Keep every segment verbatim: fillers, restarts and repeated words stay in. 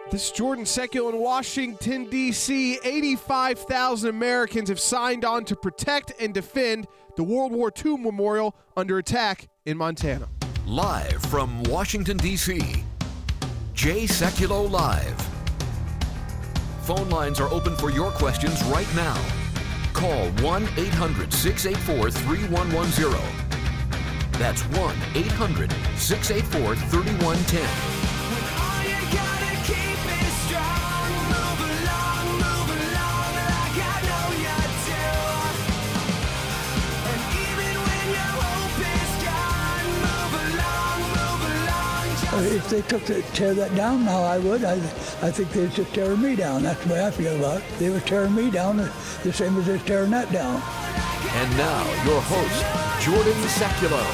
This is Jordan Secular in Washington, D C eighty-five thousand Americans have signed on to protect and defend the World War Two Memorial under attack in Montana. Live from Washington, D C, Jay Sekulow Live. Phone lines are open for your questions right now. Call one eight hundred six eight four three one one zero. That's one eight hundred six eight four three one one zero. If they took to tear that down now, I would. I, I think they'd just tear me down. That's the way I feel about it. They were tearing me down the same as they're tearing that down. And now, your host, Jordan Sekulow.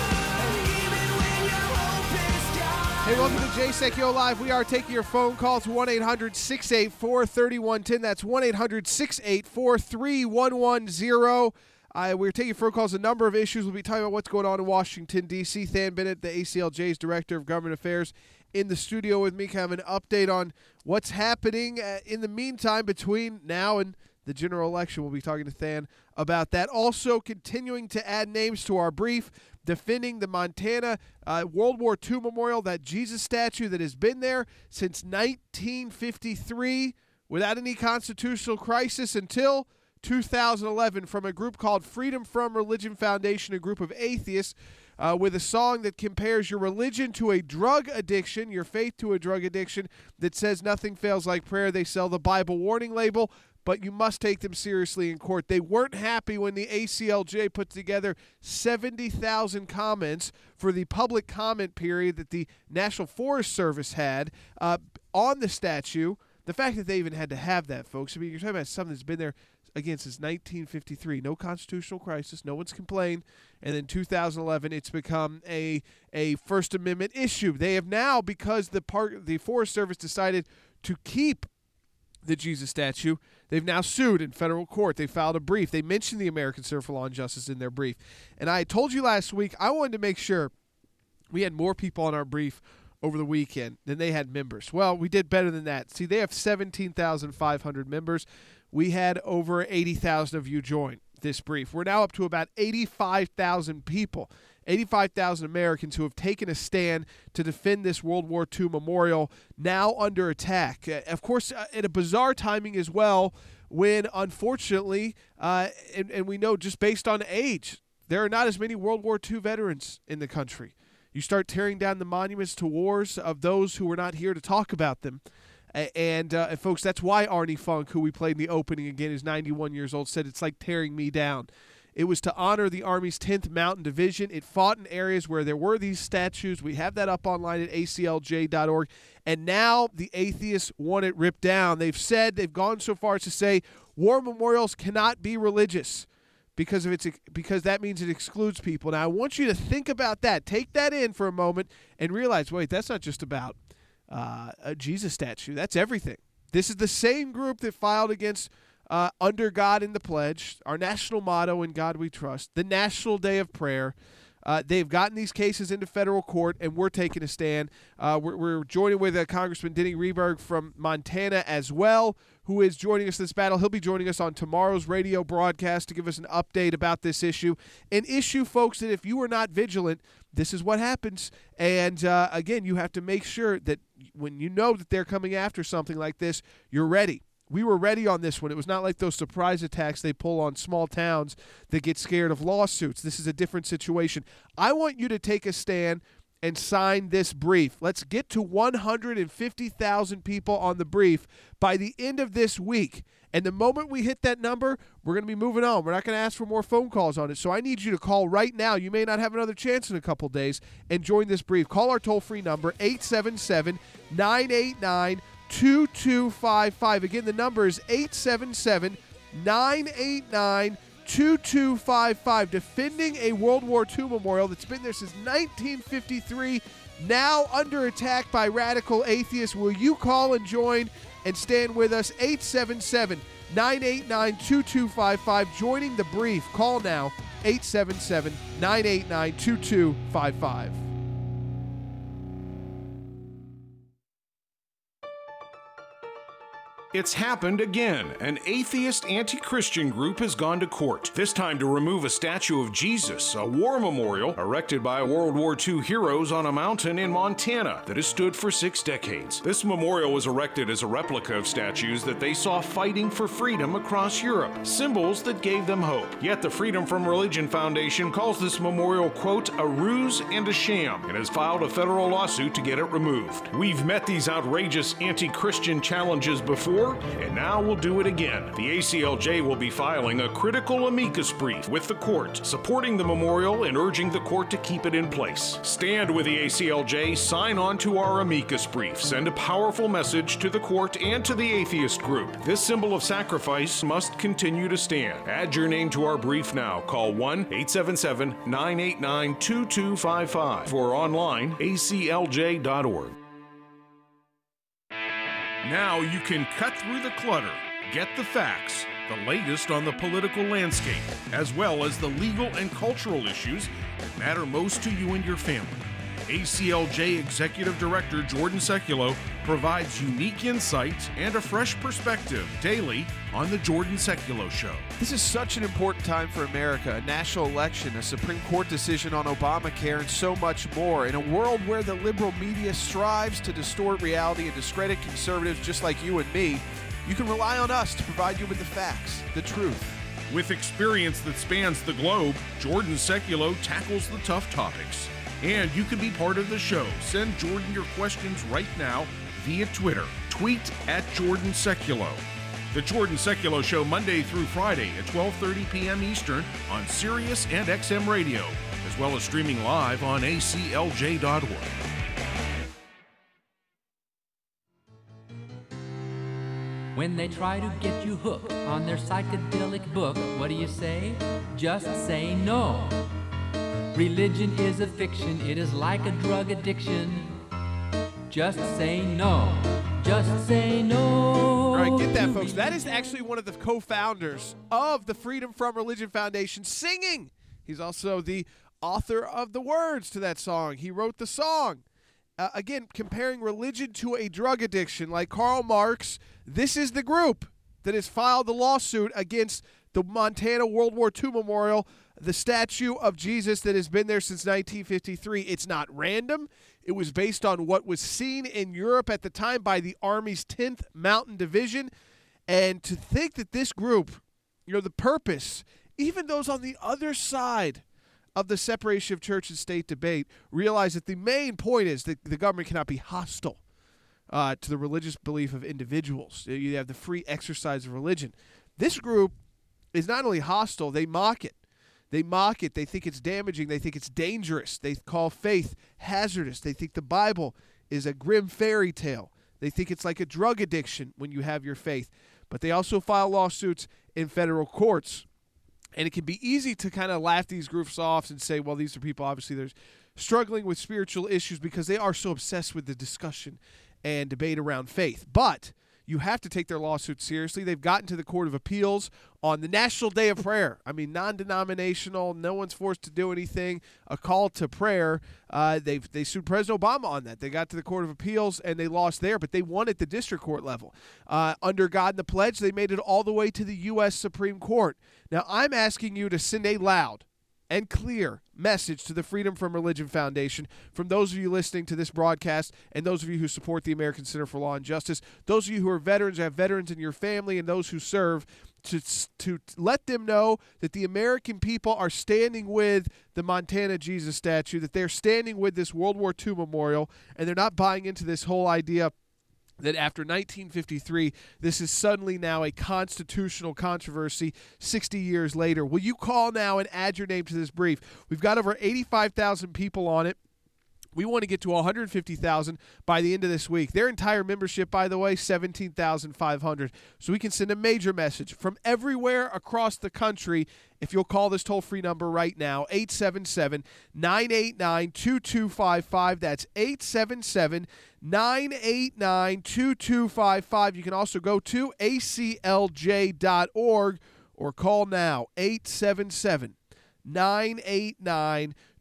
Hey, welcome to Jay Sekulow Live. We are taking your phone calls, one eight hundred six eight four three one one zero. That's one eight hundred six eight four three one one zero. Uh, we're taking phone calls. A number of issues. We'll be talking about what's going on in Washington, D C. Than Bennett, the A C L J's Director of Government Affairs, in the studio with me. Kind of an update on what's happening uh, in the meantime between now and the general election. We'll be talking to Than about that. Also, continuing to add names to our brief, defending the Montana uh, World War Two Memorial, that Jesus statue that has been there since nineteen fifty-three without any constitutional crisis until two thousand eleven, from a group called Freedom From Religion Foundation, a group of atheists, uh, with a song that compares your religion to a drug addiction, your faith to a drug addiction, that says nothing fails like prayer. They sell the Bible warning label, but you must take them seriously in court. They weren't happy when the A C L J put together seventy thousand comments for the public comment period that the National Forest Service had uh, on the statue. The fact that they even had to have that, folks, I mean, you're talking about something that's been there again since nineteen fifty-three, no constitutional crisis, no one's complained, and then two thousand eleven, it's become a a First Amendment issue. They have now, because the park, the Forest Service decided to keep the Jesus statue, they've now sued in federal court. They filed a brief. They mentioned the American Center for Law and Justice in their brief. And I told you last week, I wanted to make sure we had more people on our brief over the weekend than they had members. Well, we did better than that. See, they have seventeen thousand five hundred members. We had over eighty thousand of you join this brief. We're now up to about eighty-five thousand people, eighty-five thousand Americans who have taken a stand to defend this World War Two memorial, now under attack. Uh, of course, uh, in a bizarre timing as well, when unfortunately, uh, and, and we know just based on age, there are not as many World War Two veterans in the country. You start tearing down the monuments to wars of those who were not here to talk about them. And, uh, and folks, that's why Arnie Funk, who we played in the opening again, is ninety-one years old, said it's like tearing me down. It was to honor the Army's tenth Mountain Division. It fought in areas where there were these statues. We have that up online at A C L J dot org. And now the atheists want it ripped down. They've said, they've gone so far as to say war memorials cannot be religious because of its because that means it excludes people. Now, I want you to think about that. Take that in for a moment and realize, wait, that's not just about Uh, a Jesus statue. That's everything. This is the same group that filed against uh, Under God in the Pledge, our national motto, In God We Trust, the National Day of Prayer. Uh, they've gotten these cases into federal court, and we're taking a stand. Uh, we're, we're joining with uh, Congressman Denny Rehberg from Montana as well, who is joining us in this battle. He'll be joining us on tomorrow's radio broadcast to give us an update about this issue. An issue, folks, that if you are not vigilant, this is what happens. And, uh, again, you have to make sure that when you know that they're coming after something like this, you're ready. We were ready on this one. It was not like those surprise attacks they pull on small towns that get scared of lawsuits. This is a different situation. I want you to take a stand and sign this brief. Let's get to one hundred fifty thousand people on the brief by the end of this week. And the moment we hit that number, we're going to be moving on. We're not going to ask for more phone calls on it. So I need you to call right now. You may not have another chance in a couple days, and join this brief. Call our toll-free number, eight seven seven, nine eight nine, two two five five. Again, the number is eight seven seven, nine eight nine, two two five five. Defending a World War Two memorial that's been there since nineteen fifty-three, now under attack by radical atheists. Will you call and join and stand with us? eight seven seven, nine eight nine, two two five five. Joining the brief. Call now, eight seven seven, nine eight nine, two two five five. It's happened again. An atheist anti-Christian group has gone to court, this time to remove a statue of Jesus, a war memorial erected by World War Two heroes on a mountain in Montana that has stood for six decades. This memorial was erected as a replica of statues that they saw fighting for freedom across Europe, symbols that gave them hope. Yet the Freedom from Religion Foundation calls this memorial, quote, a ruse and a sham, and has filed a federal lawsuit to get it removed. We've met these outrageous anti-Christian challenges before, and now we'll do it again. The A C L J will be filing a critical amicus brief with the court, supporting the memorial and urging the court to keep it in place. Stand with the A C L J, sign on to our amicus brief, send a powerful message to the court and to the atheist group. This symbol of sacrifice must continue to stand. Add your name to our brief now. Call one eight seven seven, nine eight nine, two two five five or online A C L J dot org. Now you can cut through the clutter, get the facts, the latest on the political landscape, as well as the legal and cultural issues that matter most to you and your family. A C L J Executive Director Jordan Sekulow provides unique insights and a fresh perspective daily on The Jordan Sekulow Show. This is such an important time for America, a national election, a Supreme Court decision on Obamacare, and so much more. In a world where the liberal media strives to distort reality and discredit conservatives just like you and me, you can rely on us to provide you with the facts, the truth. With experience that spans the globe, Jordan Sekulow tackles the tough topics. And you can be part of the show. Send Jordan your questions right now via Twitter. Tweet at Jordan Sekulow. The Jordan Sekulow Show, Monday through Friday at twelve thirty p.m. Eastern on Sirius and X M Radio, as well as streaming live on A C L J dot org. When they try to get you hooked on their psychedelic book, what do you say? Just say no. Religion is a fiction, it is like a drug addiction. Just say no. Just say no. All right, get that, folks. That is actually one of the co-founders of the Freedom from Religion Foundation singing. He's also the author of the words to that song. He wrote the song. Uh, again, comparing religion to a drug addiction. Like Karl Marx, this is the group that has filed the lawsuit against the Montana World War Two Memorial, the statue of Jesus that has been there since nineteen fifty-three. It's not random. It was based on what was seen in Europe at the time by the Army's tenth Mountain Division. And to think that this group, you know, the purpose, even those on the other side of the separation of church and state debate, realize that the main point is that the government cannot be hostile uh, to the religious belief of individuals. You have the free exercise of religion. This group is not only hostile, they mock it. They mock it. They think it's damaging. They think it's dangerous. They call faith hazardous. They think the Bible is a grim fairy tale. They think it's like a drug addiction when you have your faith. But they also file lawsuits in federal courts. And it can be easy to kind of laugh these groups off and say, well, these are people obviously they're struggling with spiritual issues because they are so obsessed with the discussion and debate around faith. But you have to take their lawsuit seriously. They've gotten to the Court of Appeals on the National Day of Prayer. I mean, non-denominational, no one's forced to do anything, a call to prayer. Uh, they they sued President Obama on that. They got to the Court of Appeals, and they lost there, but they won at the district court level. Uh, under God and the Pledge, they made it all the way to the U S Supreme Court. Now, I'm asking you to send a loud and clear message to the Freedom from Religion Foundation from those of you listening to this broadcast and those of you who support the American Center for Law and Justice, those of you who are veterans, have veterans in your family, and those who serve, to, to let them know that the American people are standing with the Montana Jesus statue, that they're standing with this World War Two memorial, and they're not buying into this whole idea that after nineteen fifty-three, this is suddenly now a constitutional controversy sixty years later. Will you call now and add your name to this brief? We've got over eighty-five thousand people on it. We want to get to one hundred fifty thousand by the end of this week. Their entire membership, by the way, seventeen thousand five hundred. So we can send a major message from everywhere across the country if you'll call this toll-free number right now, eight seven seven, nine eight nine, two two five five. That's eight seven seven, nine eight nine, two two five five. You can also go to A C L J dot org or call now, eight seven seven, nine eight nine,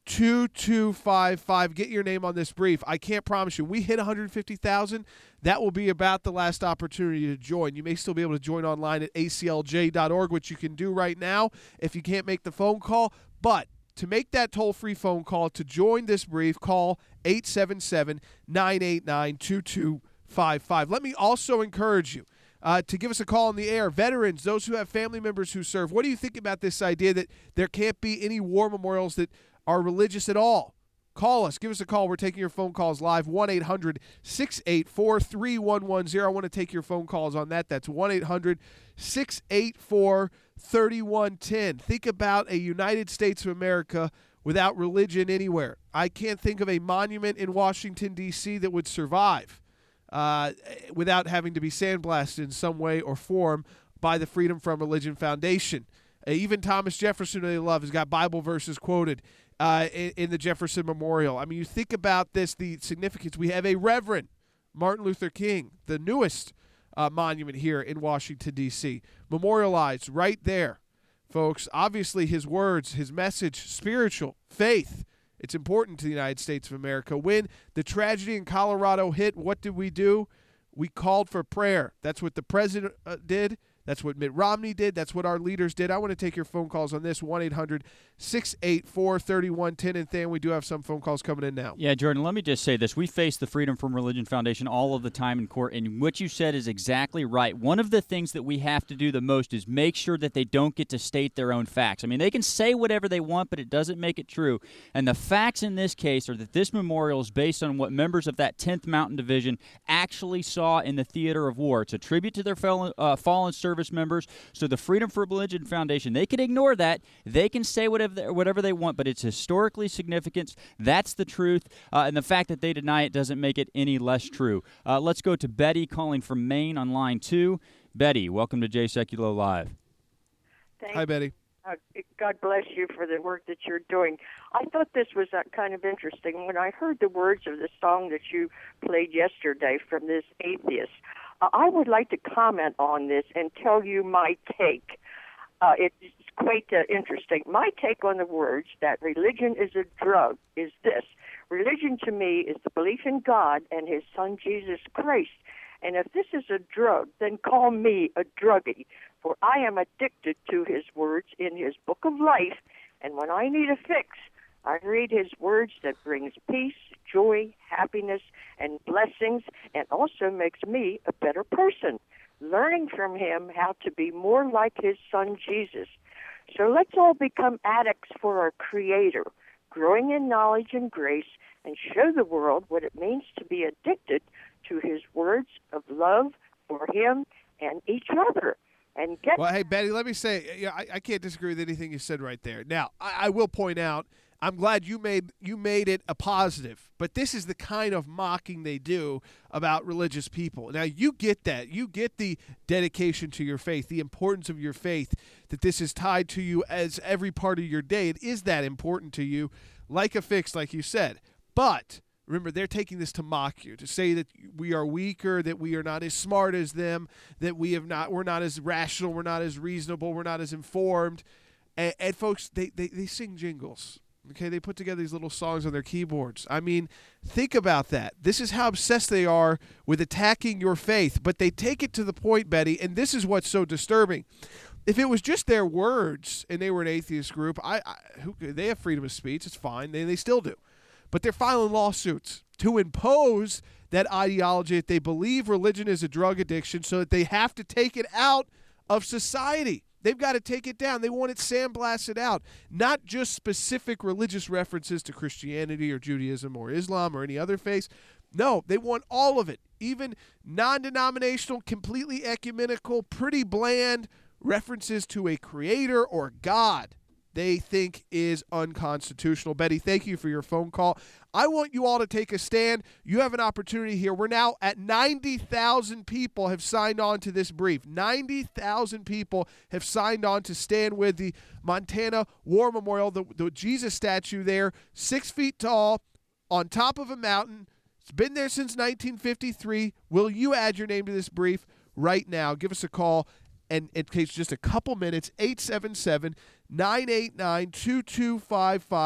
two two five five. Get your name on this brief. I can't promise you. We hit one hundred fifty thousand. That will be about the last opportunity to join. You may still be able to join online at A C L J dot org, which you can do right now if you can't make the phone call. But to make that toll-free phone call to join this brief, call eight seven seven, nine eight nine, two two five five. Let me also encourage you uh, to give us a call on the air. Veterans, those who have family members who serve, what do you think about this idea that there can't be any war memorials that are religious at all? Call us. Give us a call. We're taking your phone calls live. one eight hundred, six eight four, three one one zero. I want to take your phone calls on that. That's one eight hundred, six eight four, three one one zero. Think about a United States of America without religion anywhere. I can't think of a monument in Washington, D C that would survive uh, without having to be sandblasted in some way or form by the Freedom from Religion Foundation. Uh, even Thomas Jefferson, who they love, has got Bible verses quoted Uh, in, in the Jefferson Memorial. I mean, you think about this, the significance. We have a Reverend Martin Luther King, the newest uh, monument here in Washington, D C, memorialized right there, folks. Obviously, his words, his message, spiritual, faith, it's important to the United States of America. When the tragedy in Colorado hit, what did we do? We called for prayer. That's what the president uh, did. That's what Mitt Romney did. That's what our leaders did. I want to take your phone calls on this, one eight hundred, six eight four, three one one zero. And, Than, we do have some phone calls coming in now. Yeah, Jordan, let me just say this. We face the Freedom from Religion Foundation all of the time in court, and what you said is exactly right. One of the things that we have to do the most is make sure that they don't get to state their own facts. I mean, they can say whatever they want, but it doesn't make it true. And the facts in this case are that this memorial is based on what members of that tenth Mountain Division actually saw in the theater of war. It's a tribute to their fallen, uh, fallen service members. So the Freedom from Religion Foundation, they can ignore that. They can say whatever whatever they want, but it's historically significant. That's the truth. Uh, and the fact that they deny it doesn't make it any less true. Uh, let's go to Betty calling from Maine on line two. Betty, welcome to Jay Sekulow Live. Thank Hi, Betty. Uh, God bless you for the work that you're doing. I thought this was uh, kind of interesting. When I heard the words of the song that you played yesterday from this atheist, uh, I would like to comment on this and tell you my take. Uh, it's quite uh, interesting. My take on the words that religion is a drug is this. Religion to me is the belief in God and his son Jesus Christ. And if this is a drug, then call me a druggie, for I am addicted to his words in his book of life, and when I need a fix, I read his words that brings peace, joy, happiness, and blessings, and also makes me a better person, learning from him how to be more like his son Jesus. So let's all become addicts for our Creator, growing in knowledge and grace, and show the world what it means to be addicted to his words of love for him and each other. And get well, hey, Betty, let me say, yeah, I, I can't disagree with anything you said right there. Now, I, I will point out, I'm glad you made you made it a positive, but this is the kind of mocking they do about religious people. Now, you get that. You get the dedication to your faith, the importance of your faith, that this is tied to you as every part of your day. It is that important to you, like a fix, like you said. But remember, they're taking this to mock you, to say that we are weaker, that we are not as smart as them, that we have not, we're not as rational, we're not as reasonable, we're not as informed. And, and folks, they, they, they sing jingles. Okay, they put together these little songs on their keyboards. I mean, think about that. This is how obsessed they are with attacking your faith. But they take it to the point, Betty, and this is what's so disturbing. If it was just their words and they were an atheist group, I, I who, they have freedom of speech. It's fine. They, they still do. But they're filing lawsuits to impose that ideology that they believe religion is a drug addiction, so that they have to take it out of society. They've got to take it down. They want it sandblasted out. Not just specific religious references to Christianity or Judaism or Islam or any other faith. No, they want all of it. Even non-denominational, completely ecumenical, pretty bland references to a creator or God they think is unconstitutional. Betty, thank you for your phone call. I want you all to take a stand. You have an opportunity here. We're now at ninety thousand people have signed on to this brief. ninety thousand people have signed on to stand with the Montana War Memorial, the, the Jesus statue there, six feet tall, on top of a mountain. It's been there since nineteen fifty-three. Will you add your name to this brief right now? Give us a call. And it takes just a couple minutes, eight seven seven, nine eight nine, two two five five.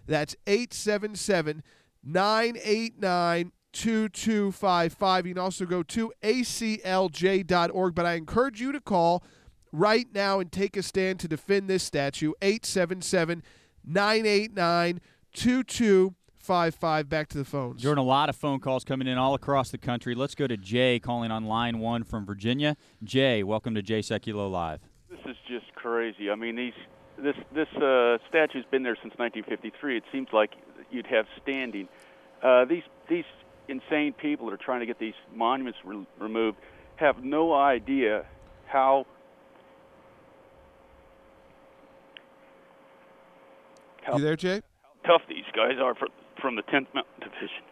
That's eight seven seven, nine eight nine, two two five five. You can also go to A C L J dot org, but I encourage you to call right now and take a stand to defend this statue. eight seven seven, nine eight nine, two two five five. Back to the phones. Jordan, a lot of phone calls coming in all across the country. Let's go to Jay calling on line one from Virginia. Jay, welcome to Jay Sekulow Live. This is just crazy. I mean, these this this uh, statue's been there since nineteen fifty-three. It seems like you'd have standing. Uh, these these insane people that are trying to get these monuments re- removed have no idea how how, you there, Jay? how tough these guys are for, from the tenth Mountain Division.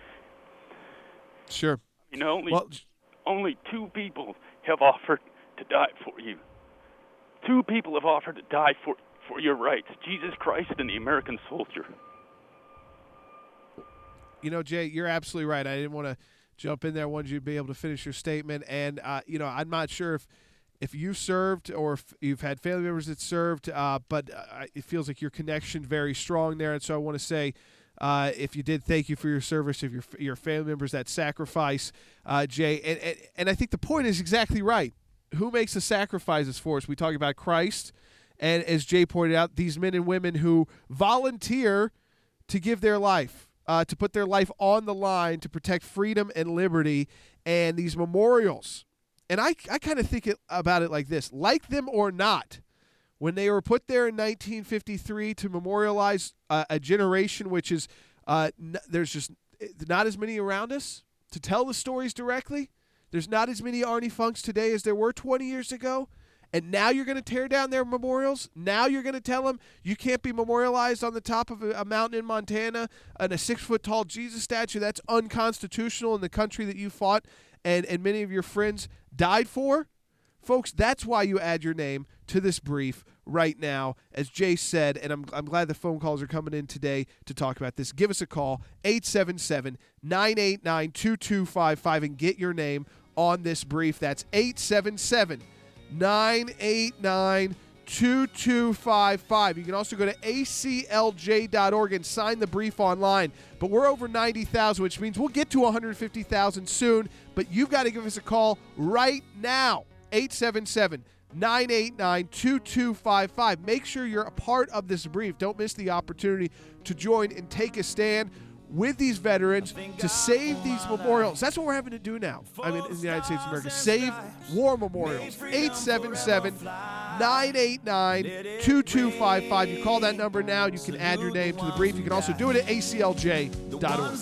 Sure. You know, only well, only two people have offered to die for you. Two people have offered to die for, for your rights, Jesus Christ and the American soldier. You know, Jay, you're absolutely right. I didn't want to jump in there. I wanted you to be able to finish your statement. And, uh, you know, I'm not sure if, if you served or if you've had family members that served, uh, but uh, it feels like your connection very strong there. And so I want to say, uh, if you did, thank you for your service, of your your family members, that sacrifice, uh, Jay. And, and, and I think the point is exactly right. Who makes the sacrifices for us? We talk about Christ, and as Jay pointed out, these men and women who volunteer to give their life, uh, to put their life on the line to protect freedom and liberty, and these memorials. And I, I kind of think it, about it like this. Like them or not, when they were put there in nineteen fifty-three to memorialize uh, a generation which is, uh, n- there's just not as many around us to tell the stories directly. There's not as many Arnie Funks today as there were twenty years ago. And now you're going to tear down their memorials? Now you're going to tell them you can't be memorialized on the top of a, a mountain in Montana and a six-foot-tall Jesus statue? That's unconstitutional in the country that you fought and, and many of your friends died for? Folks, that's why you add your name to this brief right now, as Jay said, and I'm I'm glad the phone calls are coming in today to talk about this. Give us a call, eight seven seven, nine eight nine, two two five five, and get your name on this brief. That's eight seven seven, nine eight nine, two two five five. You can also go to A C L J dot org and sign the brief online. But we're over ninety thousand, which means we'll get to one hundred fifty thousand soon. But you've got to give us a call right now, eight seven seven, nine eight nine, two two five five. Make sure you're a part of this brief. Don't miss the opportunity to join and take a stand with these veterans to save these memorials. That's what we're having to do now. I mean, in the United States of America, save war memorials. eight seven seven, nine eight nine, two two five five. You call that number now. You can add your name to the brief. You can also do it at A C L J dot org.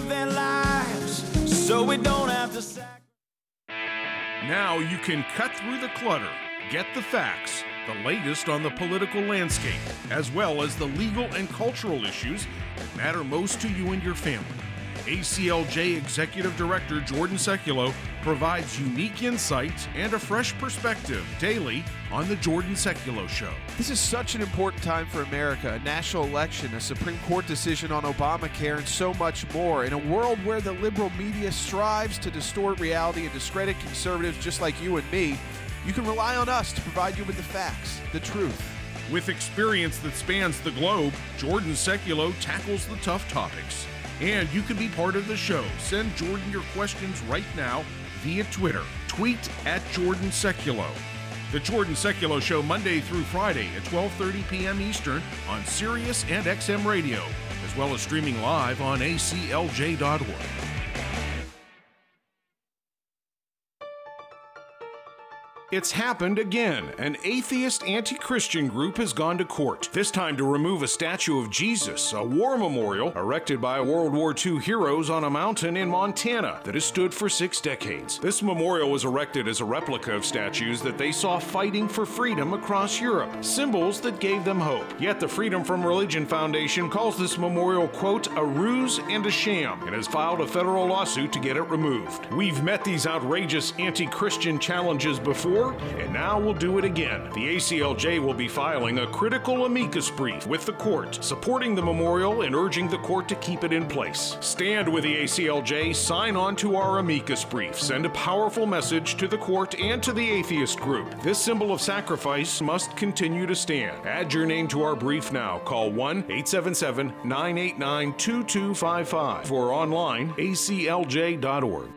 Now you can cut through the clutter, get the facts, the latest on the political landscape, as well as the legal and cultural issues that matter most to you and your family. A C L J Executive Director Jordan Sekulow provides unique insights and a fresh perspective daily on The Jordan Sekulow Show. This is such an important time for America, a national election, a Supreme Court decision on Obamacare, and so much more. In a world where the liberal media strives to distort reality and discredit conservatives just like you and me, you can rely on us to provide you with the facts, the truth. With experience that spans the globe, Jordan Sekulow tackles the tough topics. And you can be part of the show. Send Jordan your questions right now via Twitter. Tweet at Jordan Sekulow. The Jordan Sekulow Show, Monday through Friday at twelve thirty p.m. Eastern on Sirius and X M Radio, as well as streaming live on A C L J dot org. It's happened again. An atheist anti-Christian group has gone to court, this time to remove a statue of Jesus, a war memorial erected by World War Two heroes on a mountain in Montana that has stood for six decades. This memorial was erected as a replica of statues that they saw fighting for freedom across Europe, symbols that gave them hope. Yet the Freedom from Religion Foundation calls this memorial, quote, a ruse and a sham, and has filed a federal lawsuit to get it removed. We've met these outrageous anti-Christian challenges before, before, and now we'll do it again. The A C L J will be filing a critical amicus brief with the court, supporting the memorial and urging the court to keep it in place. Stand with the A C L J, sign on to our amicus brief, send a powerful message to the court and to the atheist group. This symbol of sacrifice must continue to stand. Add your name to our brief now. Call one eight seven seven, nine eight nine, two two five five or online A C L J dot org.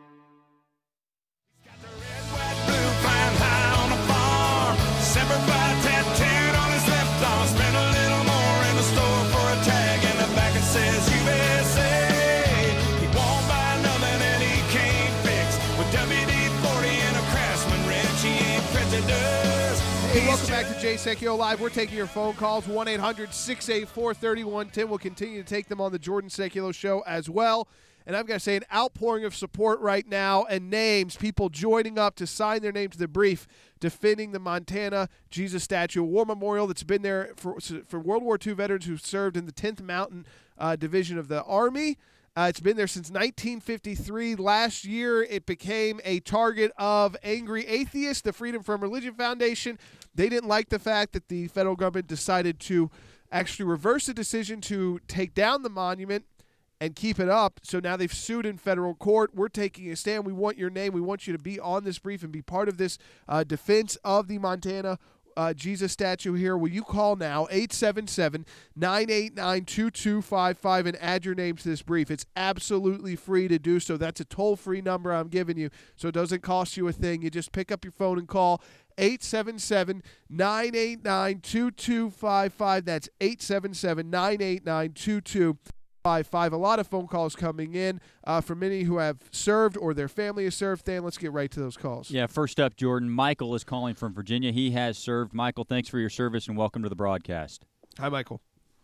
Hey, welcome back to Jay Secchio Live. We're taking your phone calls, one eight hundred, six eight four, three one one zero. We'll continue to take them on the Jordan Secchio Show as well. And I've got to say, an outpouring of support right now and names, people joining up to sign their name to the brief defending the Montana Jesus Statue, a war memorial that's been there for, for World War Two veterans who served in the tenth Mountain uh, Division of the Army. Uh, it's been there since nineteen fifty-three. Last year, it became a target of angry atheists. The Freedom from Religion Foundation, they didn't like the fact that the federal government decided to actually reverse the decision to take down the monument and keep it up. So now they've sued in federal court. We're taking a stand. We want your name. We want you to be on this brief and be part of this uh, defense of the Montana Uh, Jesus statue here. Will you call now, eight seven seven, nine eight nine, two two five five, and add your name to this brief? It's absolutely free to do so. That's a toll-free number I'm giving you, so it doesn't cost you a thing. You just pick up your phone and call eight seven seven, nine eight nine, two two five five. That's eight seven seven, nine eight nine, two two five five. A lot of phone calls coming in uh, from many who have served or their family has served. Dan, let's get right to those calls. Yeah, first up, Jordan, Michael is calling from Virginia. He has served. Michael, thanks for your service and welcome to the broadcast. Hi, Michael.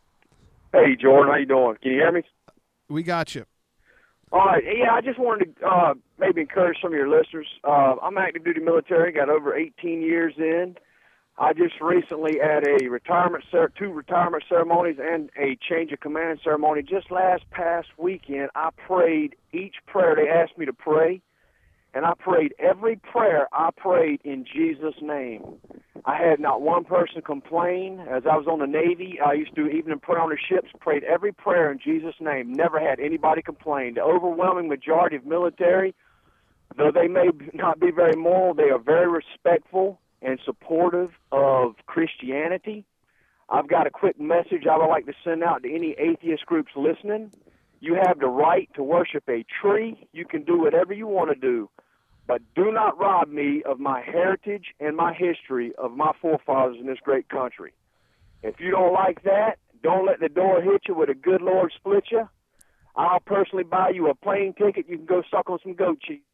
Hey, Jordan, how you doing? Can you hear me? We got you. All right. Yeah, I just wanted to uh, maybe encourage some of your listeners. Uh, I'm active duty military, got over eighteen years in. I just recently had a retirement, two retirement ceremonies and a change of command ceremony. Just last past weekend, I prayed each prayer they asked me to pray, and I prayed every prayer I prayed in Jesus' name. I had not one person complain. As I was on the Navy, I used to, even in prayer on the ships, prayed every prayer in Jesus' name. Never had anybody complain. The overwhelming majority of military, though they may not be very moral, they are very respectful and supportive of Christianity. I've got a quick message I would like to send out to any atheist groups listening. You have the right to worship a tree. You can do whatever you want to do, but do not rob me of my heritage and my history of my forefathers in this great country. If you don't like that, don't let the door hit you with a good Lord split you. I'll personally buy you a plane ticket. You can go suck on some goat cheese.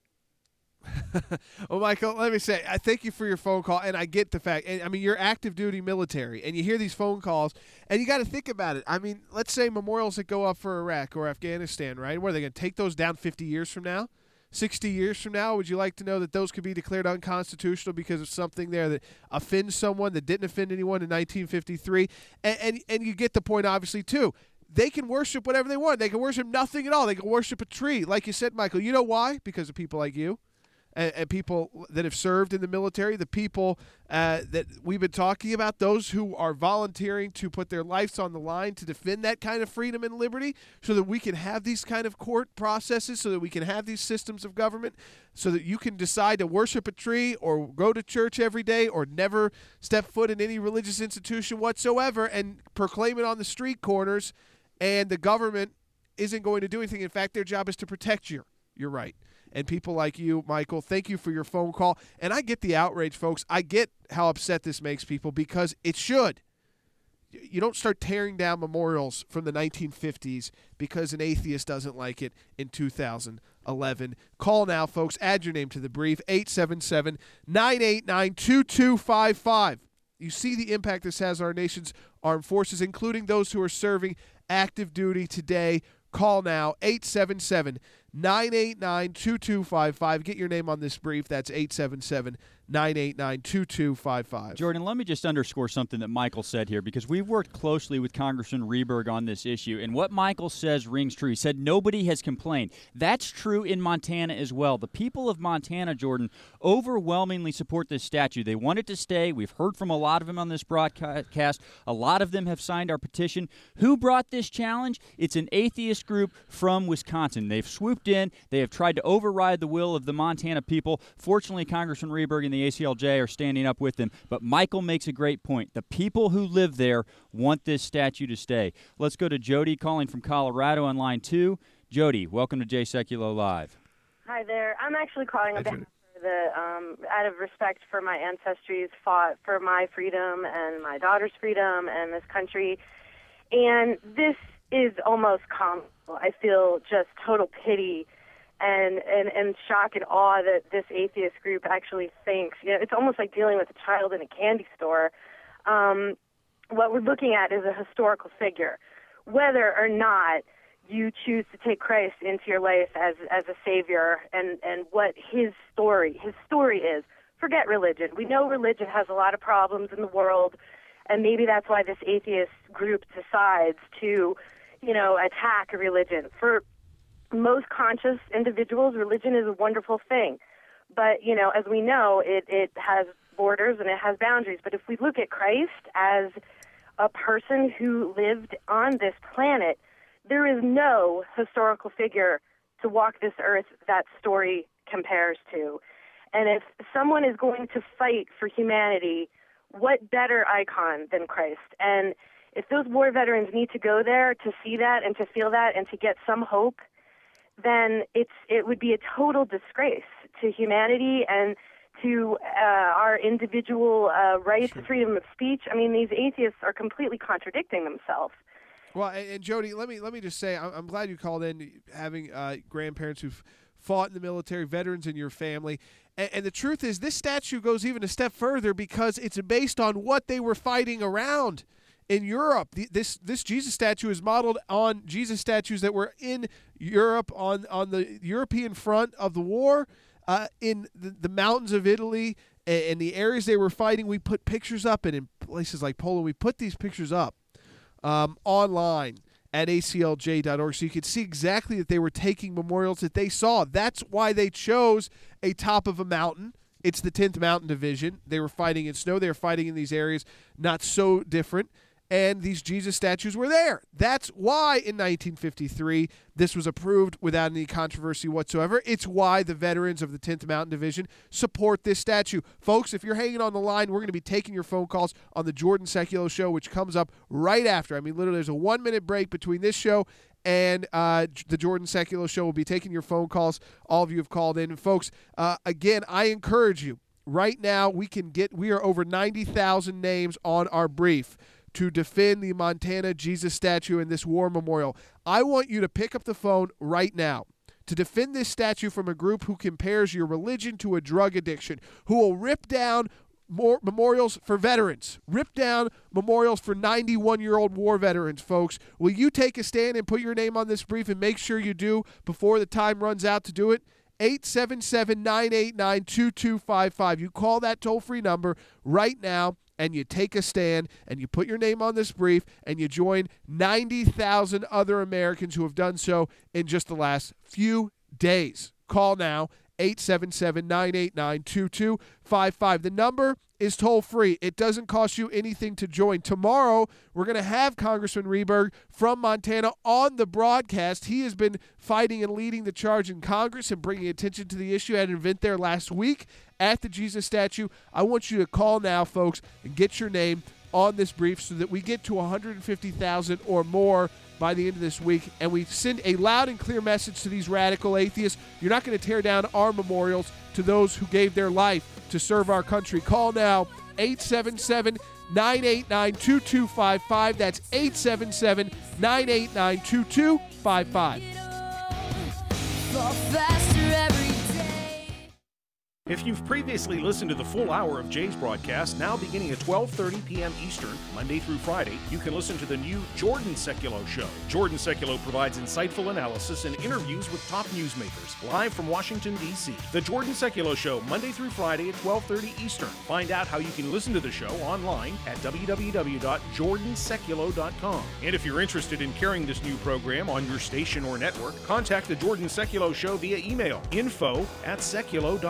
Well, Michael, let me say, I thank you for your phone call, and I get the fact, and I mean, you're active duty military, and you hear these phone calls, and you got to think about it. I mean, let's say memorials that go up for Iraq or Afghanistan, right? What, are they going to take those down fifty years from now? sixty years from now? Would you like to know that those could be declared unconstitutional because of something there that offends someone that didn't offend anyone in nineteen fifty-three? And, and, and you get the point, obviously, too. They can worship whatever they want. They can worship nothing at all. They can worship a tree. Like you said, Michael, you know why? Because of people like you. And, and people that have served in the military, the people uh, that we've been talking about, those who are volunteering to put their lives on the line to defend that kind of freedom and liberty so that we can have these kind of court processes, so that we can have these systems of government, so that you can decide to worship a tree or go to church every day or never step foot in any religious institution whatsoever and proclaim it on the street corners, and the government isn't going to do anything. In fact, their job is to protect you. You're right. And people like you, Michael, thank you for your phone call. And I get the outrage, folks. I get how upset this makes people because it should. You don't start tearing down memorials from the nineteen fifties because an atheist doesn't like it in two thousand eleven. Call now, folks. Add your name to the brief, eight seven seven, nine eight nine, two two five five. You see the impact this has on our nation's armed forces, including those who are serving active duty today. Call now, eight seven seven, nine eight nine, two two five five. Get your name on this brief. That's eight seven seven, nine eight nine, two two five five. Jordan, let me just underscore something that Michael said here, because we've worked closely with Congressman Rehberg on this issue, and what Michael says rings true. He said nobody has complained. That's true in Montana as well. The people of Montana, Jordan, overwhelmingly support this statue. They want it to stay. We've heard from a lot of them on this broadcast. A lot of them have signed our petition. Who brought this challenge? It's an atheist group from Wisconsin. They've swooped in. They have tried to override the will of the Montana people. Fortunately, Congressman Rehberg and the A C L J are standing up with them. But Michael makes a great point. The people who live there want this statue to stay. Let's go to Jody calling from Colorado on line two. Jody, welcome to Jay Sekulow Live. Hi there. I'm actually calling on behalf of the, um, out of respect for my ancestries, fought for my freedom and my daughter's freedom and this country. And this is almost comical. I feel just total pity and, and, and shock and awe that this atheist group actually thinks. You know, it's almost like dealing with a child in a candy store. Um, what we're looking at is a historical figure. Whether or not you choose to take Christ into your life as as a savior and, and what his story, his story is, forget religion. We know religion has a lot of problems in the world, and maybe that's why this atheist group decides to, you know, attack a religion. For most conscious individuals, religion is a wonderful thing. But, you know, as we know, it, it has borders and it has boundaries. But if we look at Christ as a person who lived on this planet, there is no historical figure to walk this earth that story compares to. And if someone is going to fight for humanity, what better icon than Christ? And if those war veterans need to go there to see that and to feel that and to get some hope, then it's it would be a total disgrace to humanity and to uh, our individual uh, rights, sure. freedom of speech. I mean, these atheists are completely contradicting themselves. Well, and, and Jody, let me let me just say, I'm, I'm glad you called in, having uh, grandparents who've fought in the military, veterans in your family. And, and the truth is, this statue goes even a step further because it's based on what they were fighting around in Europe. The, this this Jesus statue is modeled on Jesus statues that were in Europe on, on the European front of the war, uh, in the, the mountains of Italy, and, and the areas they were fighting. We put pictures up, and in places like Poland, we put these pictures up um, online at A C L J dot org, so you could see exactly that they were taking memorials that they saw. That's why they chose a top of a mountain. It's the tenth Mountain Division. They were fighting in snow. They were fighting in these areas not so different, and these Jesus statues were there. That's why in nineteen fifty-three this was approved without any controversy whatsoever. It's why the veterans of the tenth Mountain Division support this statue. Folks, if you're hanging on the line, we're going to be taking your phone calls on the Jordan Sekulow Show, which comes up right after. I mean, literally, there's a one-minute break between this show and uh, the Jordan Sekulow Show. We'll be taking your phone calls. All of you have called in. And folks, uh, again, I encourage you, right now, we can get, we are over ninety thousand names on our brief to defend the Montana Jesus statue and this war memorial. I want you to pick up the phone right now to defend this statue from a group who compares your religion to a drug addiction, who will rip down more memorials for veterans, rip down memorials for ninety-one-year-old war veterans, folks. Will you take a stand and put your name on this brief, and make sure you do before the time runs out to do it? eight seven seven, nine eight nine, two two five five. You call that toll-free number right now, and you take a stand, and you put your name on this brief, and you join ninety thousand other Americans who have done so in just the last few days. Call now, eight seven seven, nine eight nine, two two five five. The number is toll-free. It doesn't cost you anything to join. Tomorrow, we're going to have Congressman Rehberg from Montana on the broadcast. He has been fighting and leading the charge in Congress and bringing attention to the issue at an event there last week at the Jesus statue. I want you to call now, folks, and get your name on this brief so that we get to one hundred fifty thousand or more by the end of this week, and we send a loud and clear message to these radical atheists. You're not going to tear down our memorials to those who gave their life to serve our country. Call now, eight seven seven, nine eight nine, two two five five. That's eight seven seven, nine eight nine, two two five five. If you've previously listened to the full hour of Jay's broadcast, now beginning at twelve thirty p.m. Eastern, Monday through Friday, you can listen to the new Jordan Sekulow Show. Jordan Sekulow provides insightful analysis and interviews with top newsmakers, live from Washington, D C. The Jordan Sekulow Show, Monday through Friday at twelve thirty Eastern. Find out how you can listen to the show online at w w w dot jordan sekulow dot com. And if you're interested in carrying this new program on your station or network, contact the Jordan Sekulow Show via email, info at sekulow dot com.